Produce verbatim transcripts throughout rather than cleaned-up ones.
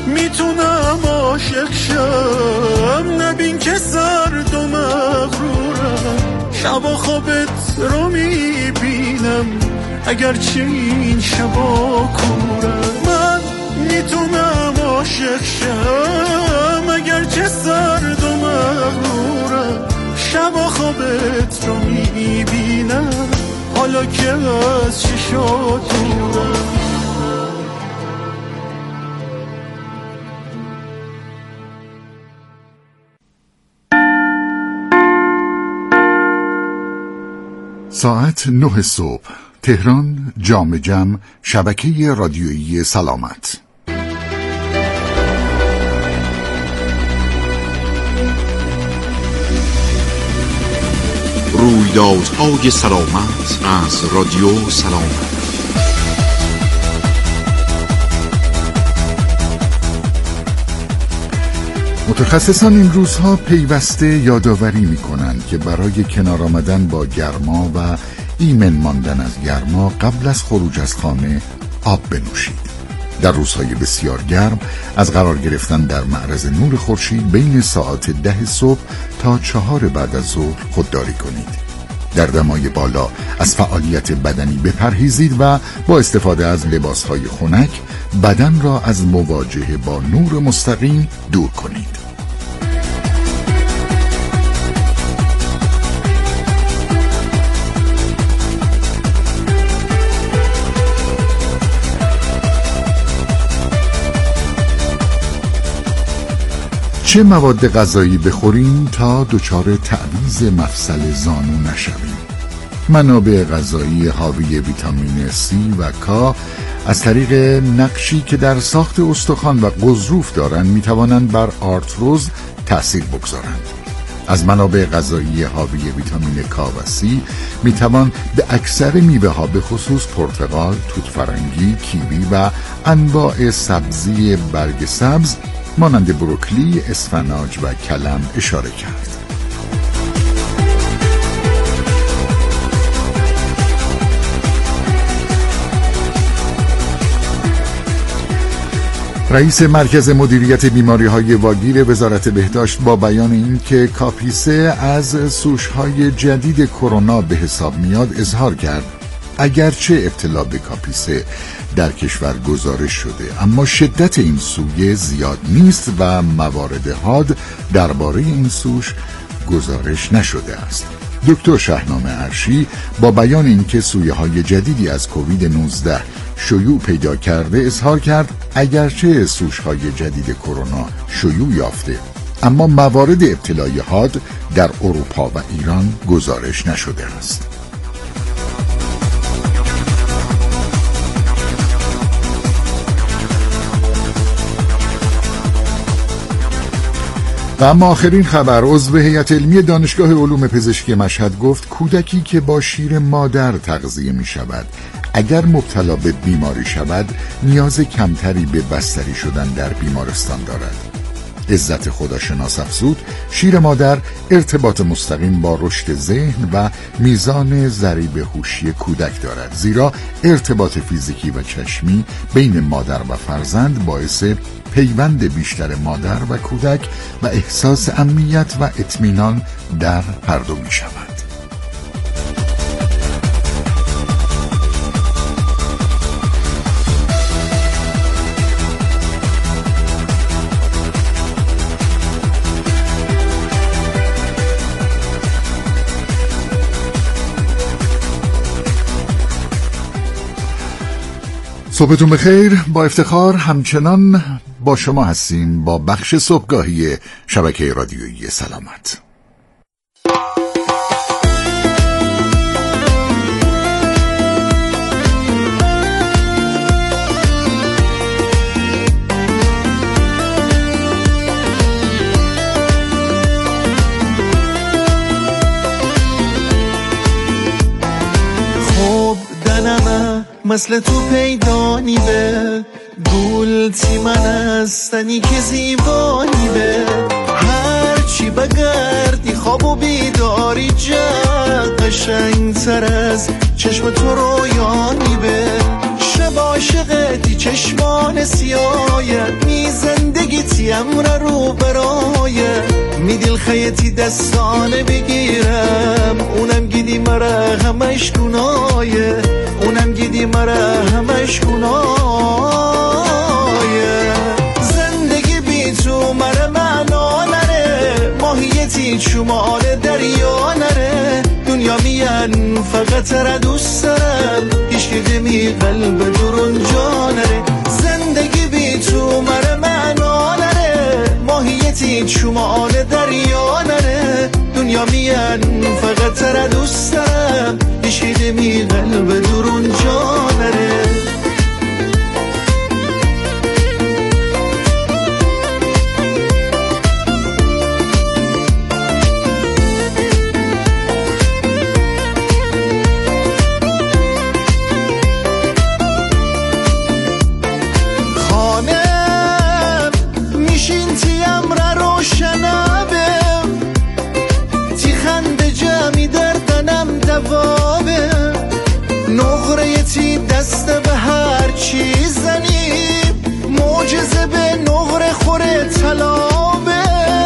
میتونم عاشق شم، نبین که سرد و مغرورم، شبا خوابت رو میبینم اگرچه این شبا کورم. من میتونم عاشق شم اگرچه سرد و مغرورم، شبا خوابت رو میبینم حالا که از چشات دورم. ساعت نه صبح، تهران، جام جم، شبکه رادیویی سلامت. رویدادهای سلامت از رادیو سلامت. متخصصان این روزها پیوسته یادآوری می‌کنند که برای کنار آمدن با گرما و ایمن ماندن از گرما قبل از خروج از خانه آب بنوشید. در روزهای بسیار گرم از قرار گرفتن در معرض نور خورشید بین ساعت ده صبح تا چهار بعد از ظهر خودداری کنید. در دمای بالا از فعالیت بدنی بپرهیزید و با استفاده از لباسهای خنک بدن را از مواجهه با نور مستقیم دور کنید. چه مواد غذایی بخوریم تا دچار تعویض مفصل زانو نشویم؟ منابع غذایی حاوی ویتامین C و K از طریق نقشی که در ساخت استخوان و غضروف دارند میتوانند بر آرتروز تأثیر بگذارند. از منابع غذایی حاوی ویتامین K و C میتوان به اکثر میوه ها به خصوص پرتقال، توت فرنگی، کیوی و انواع سبزی برگ سبز مانند بروکلی، اسفناج و کلم اشاره کرد. رئیس مرکز مدیریت بیماری‌های واگیر وزارت بهداشت با بیان اینکه کاپیسه از سوش‌های جدید کرونا به حساب میاد اظهار کرد اگرچه ابتلا به کاپیسه در کشور گزارش شده اما شدت این سویه زیاد نیست و موارد حاد درباره این سوش گزارش نشده است. دکتر شهنامه عرشی با بیان اینکه سویه های جدیدی از کووید نوزده شیوع پیدا کرده اظهار کرد اگرچه سوش های جدید کرونا شیوع یافته اما موارد ابتلای حاد در اروپا و ایران گزارش نشده است. و اما آخرین خبر، عضو هیئت علمی دانشگاه علوم پزشکی مشهد گفت کودکی که با شیر مادر تغذیه می شود اگر مبتلا به بیماری شود نیاز کمتری به بستری شدن در بیمارستان دارد. عزت خداشناس افزود شیر مادر ارتباط مستقیم با رشد ذهن و میزان ضریب هوشی کودک دارد، زیرا ارتباط فیزیکی و چشمی بین مادر و فرزند باعث پیوند بیشتر مادر و کودک و احساس امنیت و اطمینان در هر دو می شود. صبحتون بخیر. با افتخار همچنان با شما هستیم با بخش صبحگاهی شبکه رادیویی سلامت. مثل تو پیدا نیبه گل تی من هستنی که زیبانی به هر چی بگردی خواب و بیداری جد قشنگ تر از چشم تو رویانی به شب عاشقتی چشمان سیایت میزن امر رو برایه میدیل خیتی دستانه بگیرم اونم گیدی مرا همش گنایه اونم گیدی مرا همش گنایه زندگی بی تو مرا معنا نره ماهیتی شمال دریا نره دنیا میان فقط را دوست دارم هیچ که دمی قلب درون جا نره زندگی بی تو مرا معنا نره ماهیتی شمال دریا نره دنیا میان فقط را دوست دارم هیچ که دمی قلب درون جا نره دست به هر چی زنیم معجزه به نقره خوره طلابه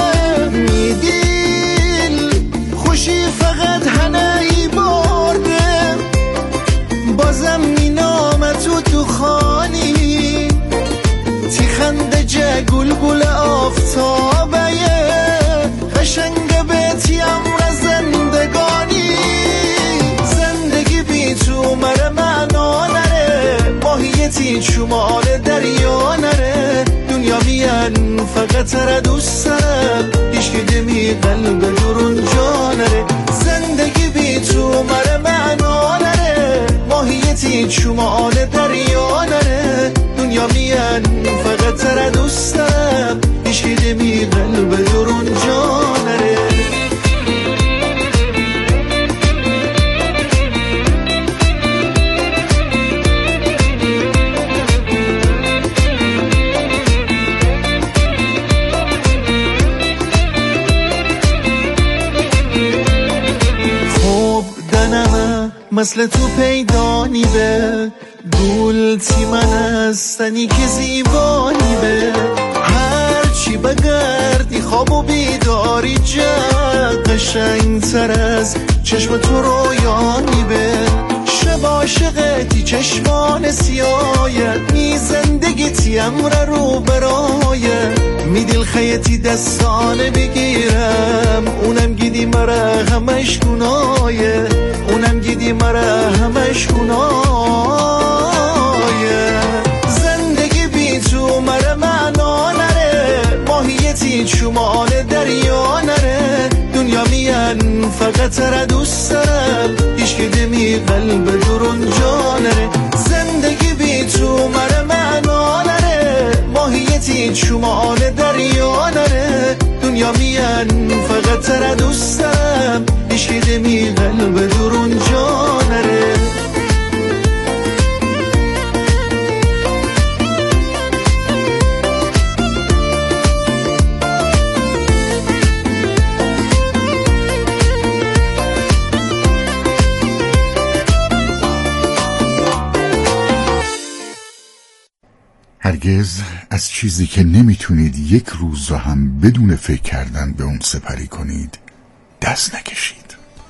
میدیل خوشی فقط هنه ای بارده بازم مینام تو تو خانی تی خنده جه گل گل آفتابه قشنگه به تی امر زندگانی زندگی بی تو مره معنا نره ماهیتی شمال دریا نره دنیا میان فقط را دوست دارم هیچ که دمی قلب درون جا نره زندگی بی تو مره معنا نره ماهیتی شمال دریا نره دنیا میان فقط را دوست دارم هیچ که دمی قلب درون جا نره مثل تو پیدا نیبه گل تی من هستنی که زیبانی به هر چی بگردی خواب و بیداری جد قشنگ تر از چشم تو رویانی به شب عاشقتی چشمان سیایت می زندگی تی امر رو برایه می دل خیتی دستانه بگیرم اونم گیدی مرا همش گنایه اونم گیدی مرا همش گنایه زندگی بی تو مرا معنا نره ماهیتی شمال دریا نره دنیا میان فقط را دوست دارم هیچ که دمی قلب درون جا نره زندگی بی تو مرا معنا نره ماهیتی شمال دریا نره دنیا میان فقط را دوست دارم هیچ که دمی قلب درون جا نره هرگز از چیزی که نمیتونید یک روز رو هم بدون فکر کردن به اون سپری کنید دست نکشید.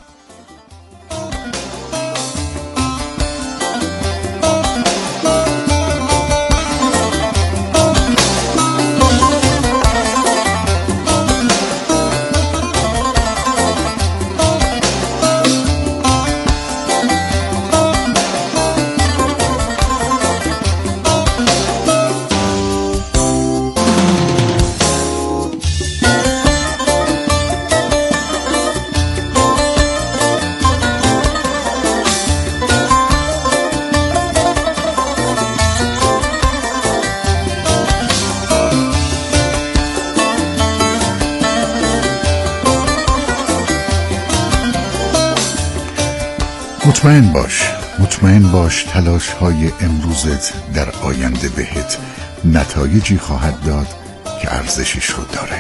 مطمئن باش مطمئن باش تلاش های امروزت در آینده بهت نتایجی خواهد داد که ارزشش رو داره.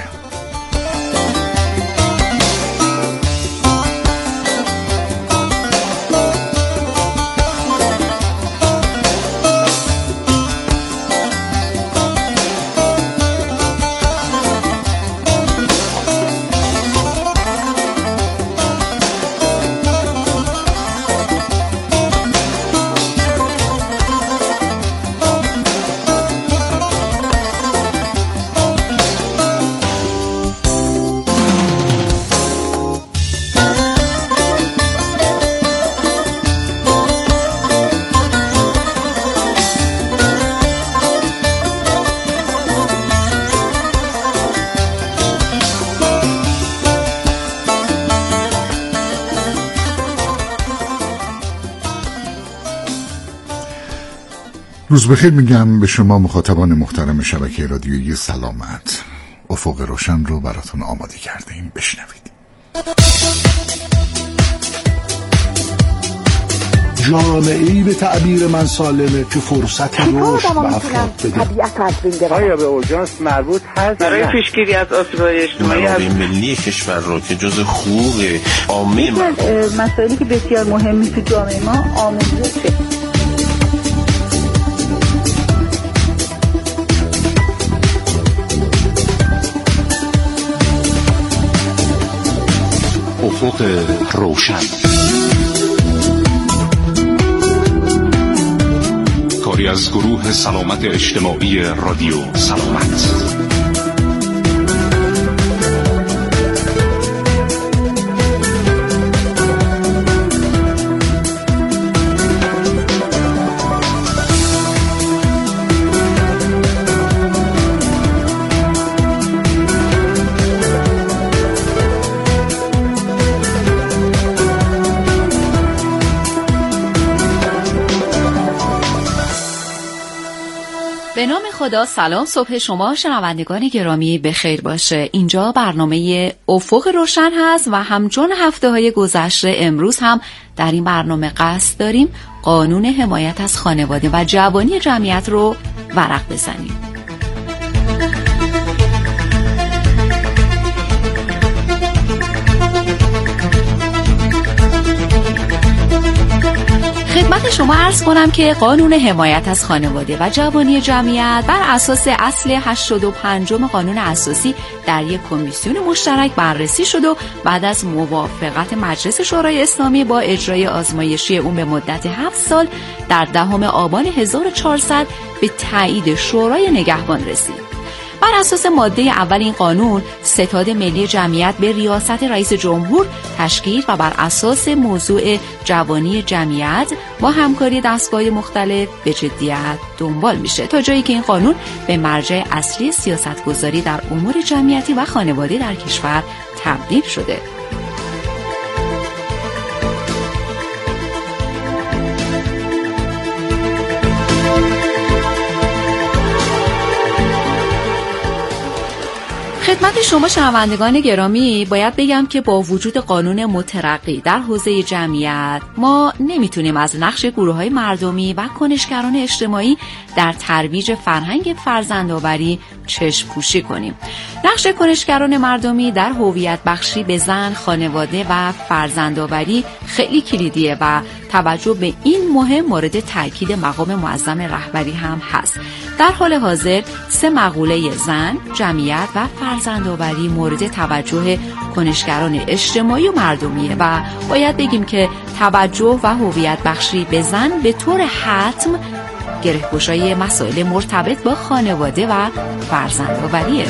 روز بخیر میگم به شما مخاطبان محترم شبکه رادیویی سلامت. افق روشن رو براتون آماده کردیم، بشنوید. جامعه‌ای به تعبیر من سالمه که فرصت رشد به افراد بده. آیا به اورژانس مربوط هست برای پیشگیری از آسیب‌های اجتماعی؟ منابع ملی کشور رو که جز حقوق عامه مسائلی که بسیار مهمی تو جامعه ما آموزشه. افق روشن، کاری از گروه سلامت اجتماعی رادیو سلامت. به نام خدا. سلام، صبح شما شنوندگان گرامی بخیر باشه. اینجا برنامه افق روشن هست و همچون هفته های گذشته امروز هم در این برنامه قصد داریم قانون حمایت از خانواده و جوانی جمعیت رو ورق بزنیم. خدمت شما عرض کنم که قانون حمایت از خانواده و جوانی جمعیت بر اساس اصل هشتاد و پنجم قانون اساسی در یک کمیسیون مشترک بررسی شد و بعد از موافقت مجلس شورای اسلامی با اجرای آزمایشی اون به مدت هفت سال در دهم آبان هزار و چهارصد به تایید شورای نگهبان رسید. بر اساس ماده اول این قانون، ستاد ملی جمعیت به ریاست رئیس جمهور تشکیل و بر اساس موضوع جوانی جمعیت با همکاری دستگاه مختلف به جدیت دنبال میشه، تا جایی که این قانون به مرجع اصلی سیاستگذاری در امور جمعیتی و خانواده در کشور تبدیل شده. خدمت شما شنوندگان گرامی باید بگم که با وجود قانون مترقی در حوزه جمعیت، ما نمیتونیم از نقش گروه‌های مردمی و کنشگران اجتماعی در ترویج فرهنگ فرزندآوری چشم پوشی کنیم. نقش کنشگران مردمی در هویت بخشی به زن، خانواده و فرزندآوری خیلی کلیدیه و توجه به این مهم مورد تاکید مقام معظم رهبری هم هست. در حال حاضر سه مقوله زن، جمعیت و فرزندآوری مورد توجه کنشگران اجتماعی و مردمیه و باید بگیم که توجه و هویت بخشی به زن به طور حتم گره‌گشای مسائل مرتبط با خانواده و فرزندآوریه.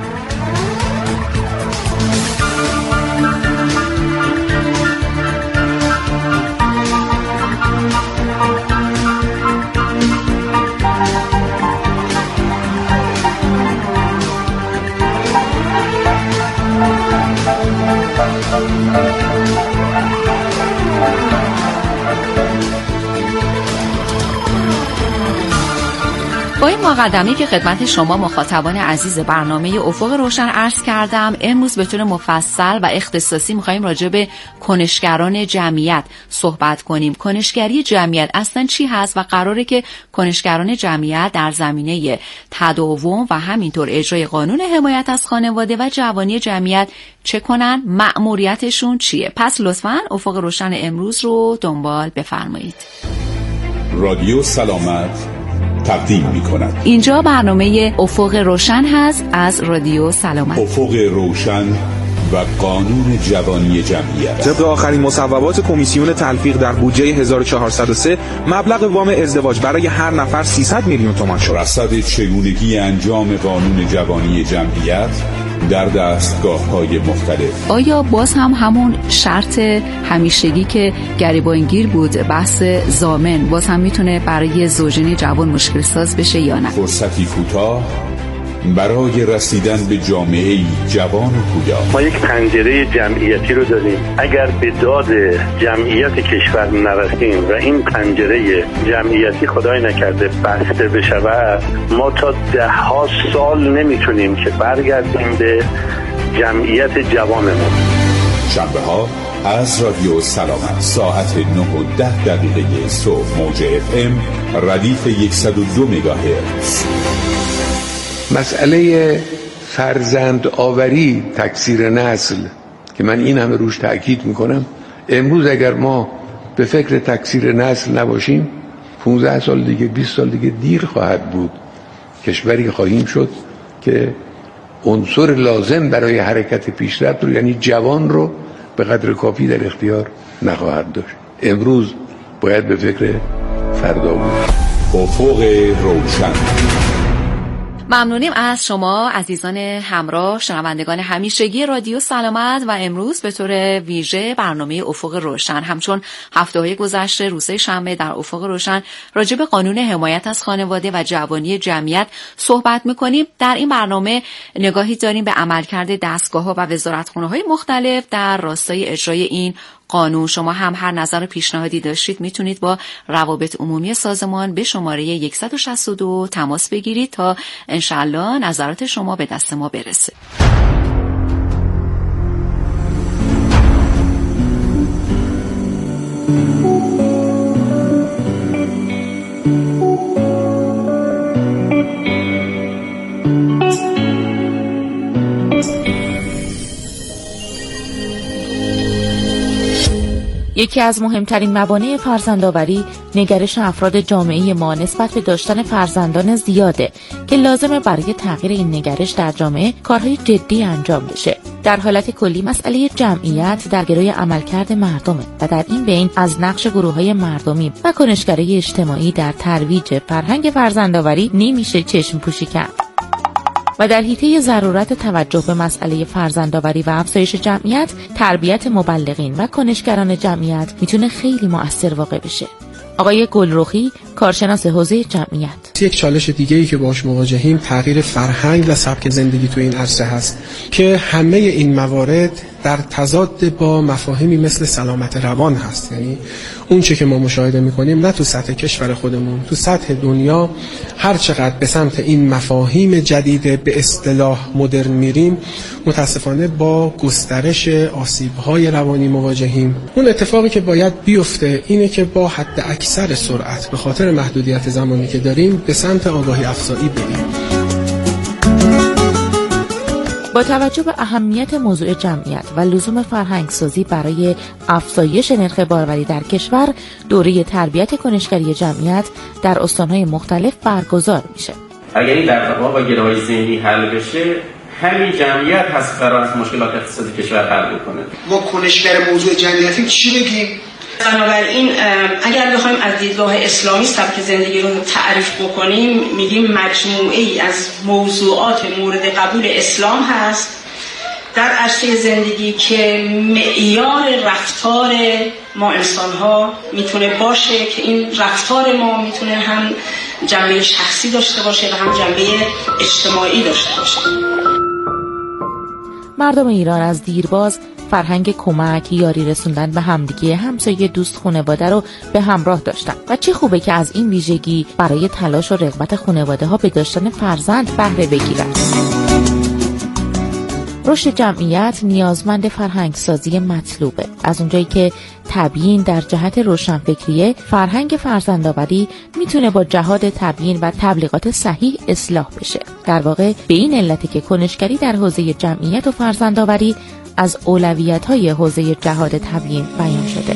با این مقدمه‌ای که خدمت شما مخاطبان عزیز برنامه افق روشن عرض کردم، امروز به طور مفصل و اختصاصی می‌خوایم راجع به کنشگران جمعیت صحبت کنیم. کنشگری جمعیت اصلا چی هست و قراره که کنشگران جمعیت در زمینه تداوم و همینطور اجرای قانون حمایت از خانواده و جوانی جمعیت چه کنن؟ مأموریتشون چیه؟ پس لطفاً افق روشن امروز رو دنبال بفرمایید. رادیو سلامت تقدیم می‌کند. اینجا برنامه افق روشن هست از رادیو سلامت. افق روشن و قانون جوانی جمعیت. طبق آخرین مصوبات کمیسیون تلفیق در بودجه هزار و چهارصد و سه مبلغ وام ازدواج برای هر نفر سیصد میلیون تومان شد. رصد چگونگی انجام قانون جوانی جمعیت در دستگاه‌های مختلف. آیا باز هم همون شرط همیشگی که گریبانگیر بود، بحث ضامن، باز هم میتونه برای زوجین جوان مشکل ساز بشه یا نه؟ فرصتی کوتاه برای رسیدن به جامعه‌ای جوان و پویا. ما یک پنجره جمعیتی رو داریم. اگر به داد جمعیت کشور نرسیم و این پنجره جمعیتی خدای نکرده بسته بشود، ما تا ده ها سال نمیتونیم که برگردیم به جمعیت جوانمون. شنبه ها از رادیو سلامت ساعت نه و ده دقیقه صبح، موج اف ام ردیف صد و دو مگاهرتز. مسئله فرزند آوری، تکثیر نسل که من این همه روش تأکید میکنم، امروز اگر ما به فکر تکثیر نسل نباشیم پونزده سال دیگه، بیست سال دیگه دیر خواهد بود. کشوری خواهیم شد که عنصر لازم برای حرکت پیشرفت رو، یعنی جوان رو، به قدر کافی در اختیار نخواهد داشت. امروز باید به فکر فردا بود. افق روشن. ممنونیم از شما عزیزان همراه، شنوندگان همیشگی رادیو سلامت و امروز به طور ویژه برنامه افق روشن. همچون هفته‌های گذشته روز شنبه در افق روشن راجع به قانون حمایت از خانواده و جوانی جمعیت صحبت می‌کنیم. در این برنامه نگاهی داریم به عملکرد دستگاه‌ها و وزارتخونه‌های مختلف در راستای اجرای این قانون. شما هم هر نظر و پیشنهادی داشتید میتونید با روابط عمومی سازمان به شماره صد و شصت و دو تماس بگیرید تا انشالله نظرات شما به دست ما برسه. یکی از مهمترین موانع فرزندآوری نگرش افراد جامعه ما نسبت به داشتن فرزندان زیاده که لازمه برای تغییر این نگرش در جامعه کارهای جدی انجام بشه. در حالت کلی مسئله جمعیت در گروی عملکرد مردمه و در این بین از نقش گروه‌های مردمی و کنشگری اجتماعی در ترویج فرهنگ فرزندآوری نمیشه چشم پوشی کرد. و در حیطه ضرورت توجه به مسئله فرزندآوری و افزایش جمعیت، تربیت مبلغین و کنشگران جمعیت میتونه خیلی مؤثر واقع بشه. آقای گلرخی، کارشناس حوزه جمعیت: یک چالش دیگه‌ای که باهاش مواجهیم تغییر فرهنگ و سبک زندگی تو این عرصه هست که همه این موارد در تضاد با مفاهیمی مثل سلامت روان هست. یعنی اون چه که ما مشاهده می‌کنیم نه تو سطح کشور خودمون، تو سطح دنیا هر چقدر به سمت این مفاهیم جدید به اصطلاح مدرن میریم، متاسفانه با گسترش آسیب‌های روانی مواجهیم. اون اتفاقی که باید بیفته اینه که با حد اکثر سرعت به خاطر محدودیت زمانی که داریم به سمت آگاهی افزایی بریم. با توجه به اهمیت موضوع جمعیت و لزوم فرهنگسازی برای افزایش نرخ باروری در کشور، دوره تربیت کنشگری جمعیت در استان‌های مختلف برگزار میشه. اگر این دغدغه‌ها و گره‌های ذهنی حل بشه، همین جمعیت هست قرار از مشکلات اقتصادی کشور حل بکنه. ما کنشگر موضوع جمعیتی چی بگیم؟ بنابراین اگر بخوایم از دیدگاه اسلامی سبک زندگی رو تعریف بکنیم، میگیم مجموعه‌ای از موضوعات مورد قبول اسلام هست در عرصه زندگی که معیار رفتار ما انسان‌ها میتونه باشه که این رفتار ما میتونه هم جنبه شخصی داشته باشه و هم جنبه اجتماعی داشته باشه. مردم ایران از دیرباز فرهنگ کمک، یاری رسوندن به همدیگه، همسایه، دوست، خانواده رو به همراه داشتن و چه خوبه که از این ویژگی برای تلاش و رغبت خانواده ها به داشتن فرزند بهره بگیرن. رشد جمعیت نیازمند فرهنگسازی مطلوبه. از اونجایی که تبیین در جهت روشنفکریه، فرهنگ فرزندآوری میتونه با جهاد تبیین و تبلیغات صحیح اصلاح بشه. در واقع به این علته که کنشگری در حوزه جمعیت و فرزندآوری از اولویت‌های حوزه جهاد تبیین بیان شده.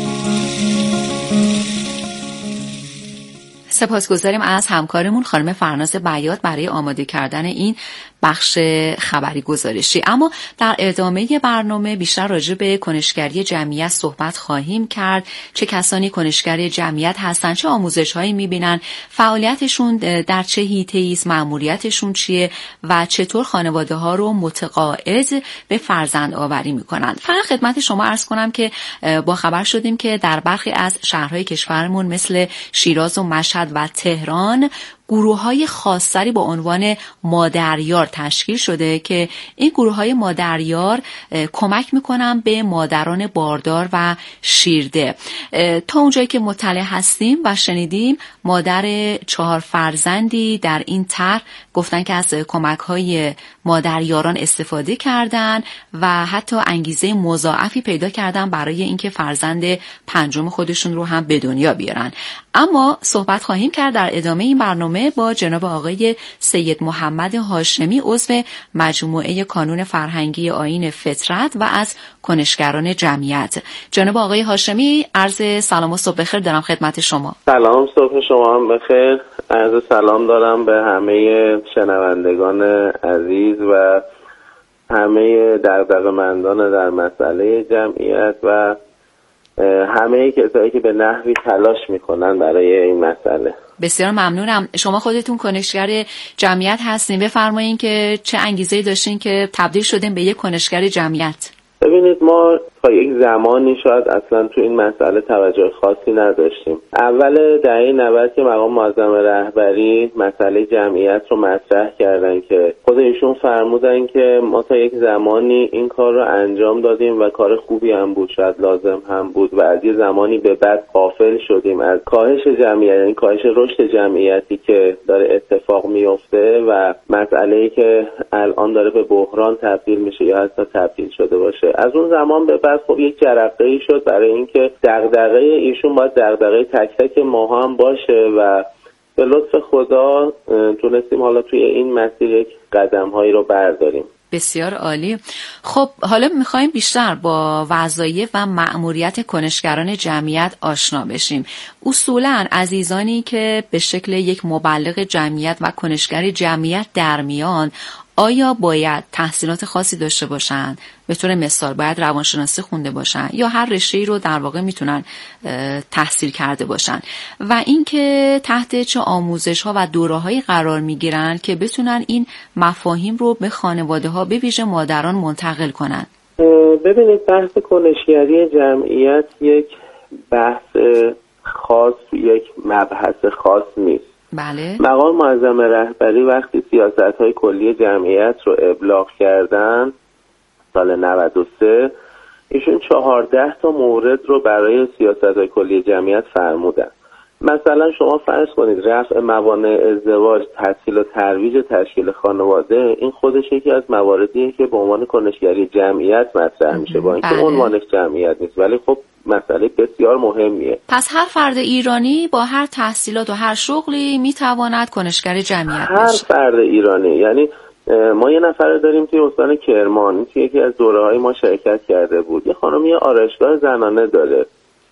سپاسگزاریم از همکارمون خانم فرناز بیات برای آماده کردن این بخش خبری گزارشی. اما در ادامه برنامه بیشتر راجع به کنشگری جمعیت صحبت خواهیم کرد. چه کسانی کنشگری جمعیت هستن، چه آموزش‌هایی می‌بینن، فعالیتشون در چه حیطه‌ای است، مأموریتشون چیه و چطور خانواده‌ها رو متقاعد به فرزند آوری می‌کنن. فقط خدمت شما عرض کنم که با خبر شدیم که در برخی از شهرهای کشورمون مثل شیراز و مشهد و تهران گروه‌های خاصی با عنوان مادریار تشکیل شده که این گروه‌های مادریار کمک میکنن به مادران باردار و شیرده. تا اونجایی که مطلع هستیم و شنیدیم مادر چهار فرزندی در این طرح گفتن که از کمک‌های مادریاران استفاده کردن و حتی انگیزه مضاعفی پیدا کردن برای اینکه فرزند پنجم خودشون رو هم به دنیا بیارن. اما صحبت خواهیم کرد در ادامه این برنامه با جناب آقای سید محمد هاشمی، عضو مجموعه کانون فرهنگی آیین فطرت و از کنشگران جمعیت. جناب آقای هاشمی، عرض سلام و صبح بخیر دارم خدمت شما. سلام، صبح شما هم بخیر. عرض سلام دارم به همه شنوندگان عزیز و همه دغدغه‌مندان در مسئله جمعیت و همه کسایی که به نحوی تلاش میکنن برای این مسئله. بسیار ممنونم. شما خودتون کنشگر جمعیت هستین، بفرمایین که چه انگیزه‌ای داشتین که تبدیل شدین به یک کنشگر جمعیت؟ ببینید، ما تا یک زمانی شاید اصلا تو این مسئله توجه خاصی نداشتیم. اول دهه نود که مقام معظم رهبری مسئله جمعیت رو مطرح کردن که خود ایشون فرمودن که ما تا یک زمانی این کار رو انجام دادیم و کار خوبی هم بود، شاید لازم هم بود و از یه زمانی به بعد غافل شدیم از کاهش جمعیت، یعنی کاهش رشد جمعیتی که داره اتفاق میفته و مسئله‌ای که الان داره به بحران تبدیل میشه یا حتی تبدیل شده باشه. از اون زمان به بعد خب یک جرقه‌ای شد برای اینکه دغدغه ایشون باید دغدغه تک تک ما هم باشه و به لطف خدا تونستیم حالا توی این مسیر یک قدم‌هایی رو برداریم. بسیار عالی. خب حالا میخوایم بیشتر با وظایف و مأموریت کنشگران جمعیت آشنا بشیم. اصولاً عزیزانی که به شکل یک مبلغ جمعیت و کنشگر جمعیت در میان، آیا باید تحصیلات خاصی داشته باشن؟ به طور مثال باید روانشناسی خونده باشن یا هر رشته‌ای رو در واقع میتونن تحصیل کرده باشن؟ و اینکه تحت چه آموزش‌ها و دوره‌هایی قرار میگیرن که بتونن این مفاهیم رو به خانواده‌ها به ویژه مادران منتقل کنن؟ ببینید، بحث کنشگری جمعیت یک بحث خاص، یک مبحث خاص نیست. بله. مقام معظم رهبری وقتی سیاست‌های کلی جمعیت رو ابلاغ کردن سال نود و سه، ایشون چهارده تا مورد رو برای سیاست‌های کلی جمعیت فرمودن. مثلا شما فرض کنید رفع موانع ازدواج، تسهیل و ترویج تشکیل خانواده، این خودش یکی از مواردیه که به عنوان کنشگری جمعیت مطرح میشه، با اینکه عنوانش جمعیت نیست، ولی خب مسئله بسیار مهمیه. پس هر فرد ایرانی با هر تحصیلات و هر شغلی میتواند کنشگر جمعیت هر بشه. فرد ایرانی، یعنی ما یه نفر داریم توی استان کرمان که یکی از دوره‌های ما شرکت کرده بود. یه خانم یه آرایشگاه زنانه داره.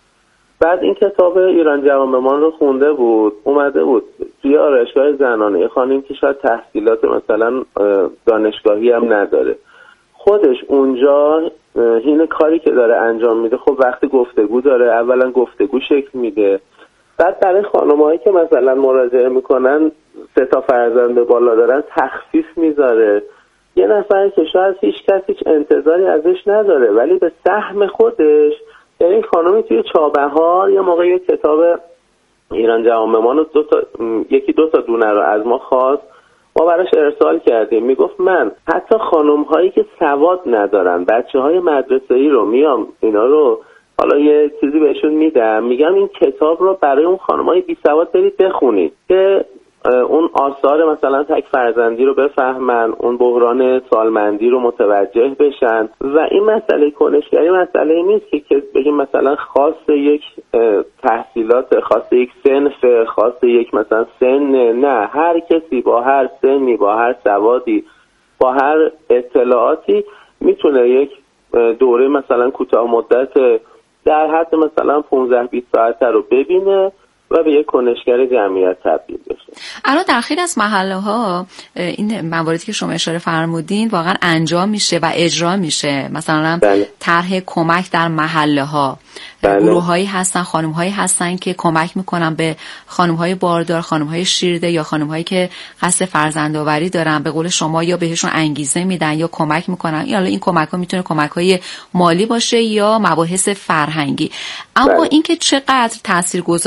بعد این کتاب ایران جوانبمان رو خونده بود، اومده بود توی آرایشگاه زنانه یه خانم که شاید تحصیلات مثلا دانشگاهی هم نداره، خودش اونجا این کاری که داره انجام میده، خب وقتی گفتگو داره، اولا گفتگو شکل میده، بعد برای خانم‌هایی که مثلا مراجعه میکنن سه تا فرزند بالا دارن تخفیف میذاره. یه نفر که شاید هیچ کس هیچ انتظاری ازش نداره ولی به سهم خودش، یعنی خانمی توی چابهار یه موقع یه کتاب ایران جوانبمان رو دو تا یکی دو تا دونه رو از ما خواست، ما براش ارسال کردیم. میگفت من حتی خانم هایی که سواد ندارن، بچه های مدرسه ای رو میام اینا رو حالا یه چیزی بهشون میدم، میگم این کتاب رو برای اون خانم های بی سواد برید بخونید که اون آثار مثلا تک فرزندی رو بفهمن، اون بحران سالمندی رو متوجه بشن. و این مسئله کنشگری مسئله نیست که بگیم مثلا خاص یک تحصیلات، خاص یک صنف، خاص یک مثلا سن، نه، هر کسی با هر سنی، با هر سوادی، با هر اطلاعاتی میتونه یک دوره مثلا کوتاه مدت در حد مثلا پانزده بیست ساعته رو ببینه و به یک کنشگر جمعیت تبدیل بشه. الان در خیلی از محله ها این مواردی که شما اشاره فرمودین واقعا انجام میشه و اجرا میشه. مثلا بله. طرح کمک در محله ها، بله. گروه هایی هستن، خانم هایی هستن که کمک میکنن به خانم های باردار، خانم های شیرده یا خانم هایی که قصد فرزندآوری دارن. به قول شما یا بهشون انگیزه میدن یا کمک میکنن. یا این کمک ها میتونه کمک های مالی باشه یا مباحث فرهنگی. اما بله. اینکه چقدر تاثیرگذار خواهد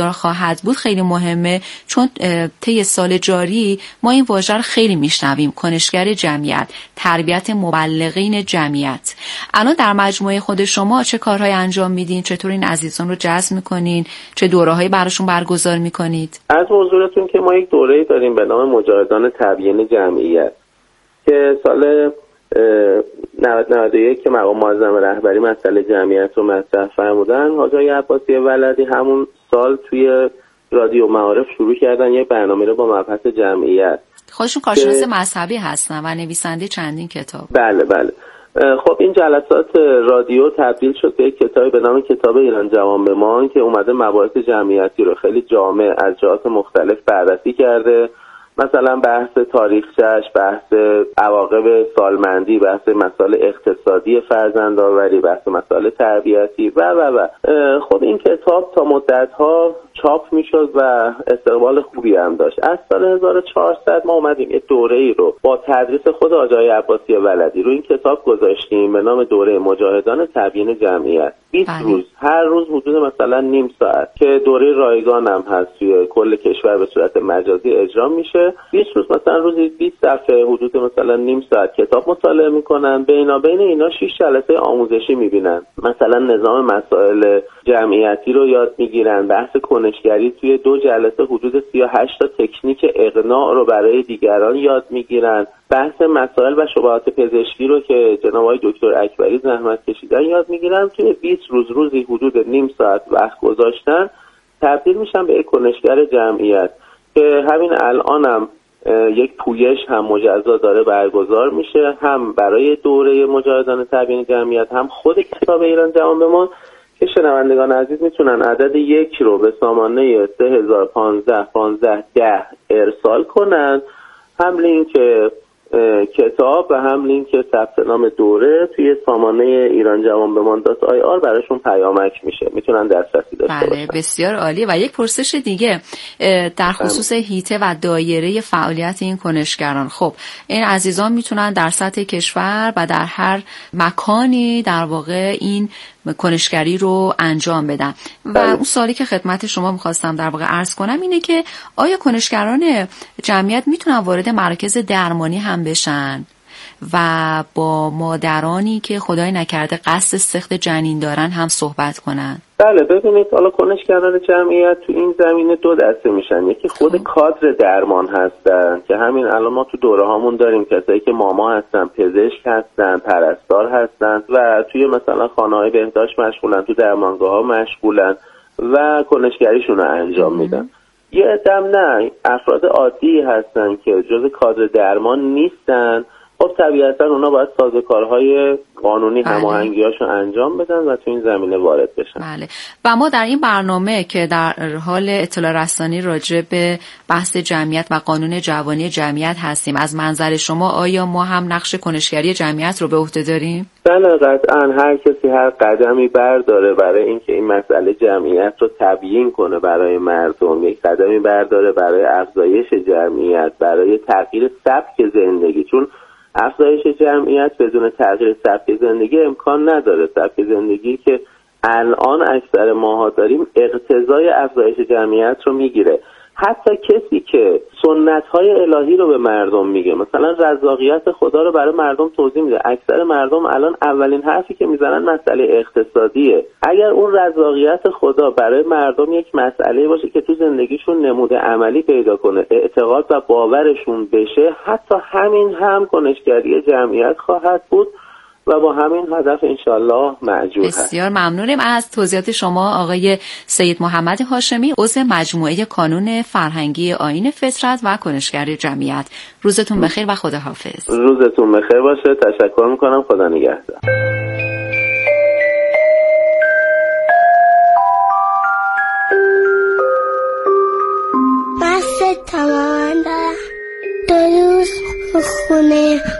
خواهد بود خیلی مهمه، چون طی سال جاری ما این واژه رو خیلی میشنویم، کنشگر جمعیت، تربیت مبلغین جمعیت. الان در مجموعه خود شما چه کارهای انجام میدین؟ چطور این عزیزان رو جذب میکنین؟ چه دوره‌هایی براشون برگزار میکنید؟ از حضورتون که ما یک دوره‌ای داریم به نام مجاهدان تبیین جمعیت که سال نود نود و یک که مقام معظم رهبری مسئله جمعیت رو مطرح فرمودن، حاجی عباسی ولدی همون سال توی رادیو معارف شروع کردن یه برنامه رو با مبحث جمعیت. خودشون کارشناس مذهبی هستن و نویسنده چندین کتاب. بله بله. خب این جلسات رادیو تبدیل شد به یک کتابی به نام کتاب ایران جوان بمان که اومده مباحث جمعیتی رو خیلی جامع از جهات مختلف بررسی کرده، مثلا بحث تاریخچه‌اش، بحث عواقب سالمندی، بحث مسائل اقتصادی فرزندآوری، بحث مسائل تربیتی و و و خب این کتاب تا مدت‌ها چاپ میشد و استقبال خوبی هم داشت. از سال هزار و چهارصد ما اومدیم یه دوره‌ای رو با تدریس خود حاجی عباسی ولدی رو این کتاب گذاشتیم به نام دوره مجاهدان تبیین جمعیت. بیست بله. روز، هر روز حدود مثلا نیم ساعت که دوره رایگان هم هست توی کل کشور به صورت مجازی اجرا میشه. بیست روز مثلا روزی بیست صفحه حدود مثلا نیم ساعت کتاب مطالعه میکنن، بینابین اینا شش جلسه آموزشی میبینن، مثلا نظام مسائل جمعیتی رو یاد میگیرن، بحث کنشگری توی دو جلسه حدود سی و هشت تا تکنیک اقناع رو برای دیگران یاد میگیرن، بحث مسائل و شبهات پزشکی رو که جناب آقای دکتر اکبری زحمت کشیدن یاد میگیرن. توی بیست روز روزی حدود نیم ساعت وقت گذاشتن تبدیل میشن به یک کنشگر جمعیت که همین الانم یک پویش هم مجزا داره برگزار میشه، هم برای دوره مجاهدان تبیین جمعیت، هم خود کتاب ایران جوان بمان که شنوندگان عزیز میتونن عدد یک رو به سامانه سه هزار و پانزده پانزده ده ارسال کنن، هم لینک کتاب و هم لینک ثبت نام دوره توی سامانه ایران جوان بمان دات آی آر براشون پیامک میشه، میتونن دسترسی داشته باشن. بله بسیار عالی. و یک پرسش دیگه در خصوص هیته و دایره فعالیت این کنشگران. خب این عزیزان میتونن در سطح کشور و در هر مکانی در واقع این کنشگری رو انجام بدن. و اون سوالی که خدمت شما میخواستم در واقع عرض کنم اینه که آیا کنشگران جمعیت میتونن وارد مراکز درمانی هم بشن و با مادرانی که خدای نکرده قصد سخت جنین دارن هم صحبت کنن؟ بله ببینید، حالا کنشگران جمعیت تو این زمینه دو دسته میشن. یکی خود کادر درمان هستن که همین الان ما تو دوره هامون داریم کسایی که ماما هستن، پزشک هستن، پرستار هستن و توی مثلا خانه‌های بهداشت مشغولن، تو درمانگاه ها مشغولن و کنشگریشون رو انجام میدن. یه عدم نه، افراد عادی هستن که جز کادر درمان نیستن. خب طبیعتا اونا باید سازوکارهای قانونی بله. هماهنگی‌هاشو انجام بدن و تو این زمینه وارد بشن. بله. و ما در این برنامه که در حال اطلاع رسانی راجع به بحث جمعیت و قانون جوانی جمعیت هستیم، از منظر شما آیا ما هم نقش کنشگری جمعیت رو به عهده داریم؟ بله قطعا. هر کسی هر قدمی برداره برای اینکه این مسئله جمعیت رو تبیین کنه برای مردم، یک قدمی برداره برای افزایش جمعیت، برای تغییر سبک زندگی، چون افزایش جمعیت بدون تغییر سبک زندگی امکان نداره. سبک زندگی که الان اکثر ماها داریم اقتضای افزایش جمعیت رو میگیره. حتی کسی که سنت‌های الهی رو به مردم میگه، مثلا رزاقیت خدا رو برای مردم توضیح میده، اکثر مردم الان اولین حرفی که میزنن مسئله اقتصادیه. اگر اون رزاقیت خدا برای مردم یک مسئله باشه که تو زندگیشون نموده عملی پیدا کنه، اعتقاد و باورشون بشه، حتی همین هم کنشگری جمعیت خواهد بود و با همین هدف انشالله مأجور هست. بسیار ممنونیم از توضیحات شما آقای سید محمد هاشمی، عضو مجموعه کانون فرهنگی آیین فطرت و کنشگر جمعیت. روزتون بخیر و خداحافظ. روزتون بخیر باشه. تشکر میکنم. خدا نگهدار. بس تمام دارم دو روز خونه